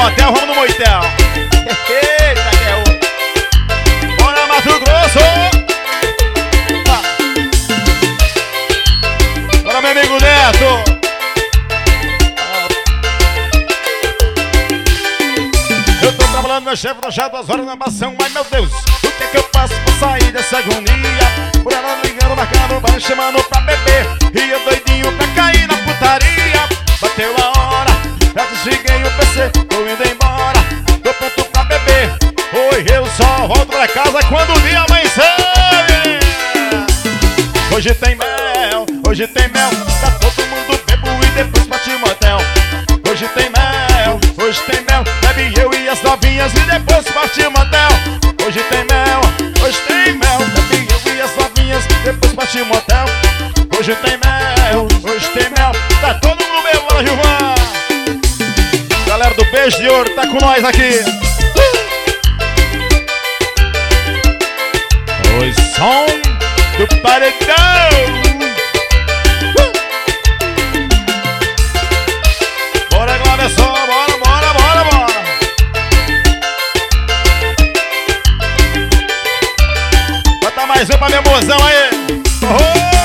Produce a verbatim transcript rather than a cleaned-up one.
motel, vamos no motel. Eita, que é o... Bora, Mato Grosso. Bora, meu amigo Neto. Eu tô trabalhando, meu chefe, no chá, duas horas na maçã. Ai, meu Deus, o que é que eu faço pra sair dessa agonia? Por ela ligando, marcando, vai chamando pra beber. E eu doidinho pra cair na putaria. Bateu a hora, já desliguei o P C, tô indo embora, tô pronto pra beber. Oi, eu só volto pra casa quando o dia amanhecer. Hoje tem mel, hoje tem mel, tá todo mundo bebo e depois bate motel. Hoje tem mel, hoje tem mel, bebe eu e as novinhas e depois parte motel. Hoje tem mel, hoje tem mel, bebe eu e as novinhas e depois parte motel. Hoje tem mel, hoje tem mel, tá todo mundo bebo, bora Gilvan. Galera do Beijo de Ouro, tá com nós aqui. O som do paredão. Bora, Glória, só, bora, bora, bora, bora. Bota mais um pra minha mozão aí. Oh!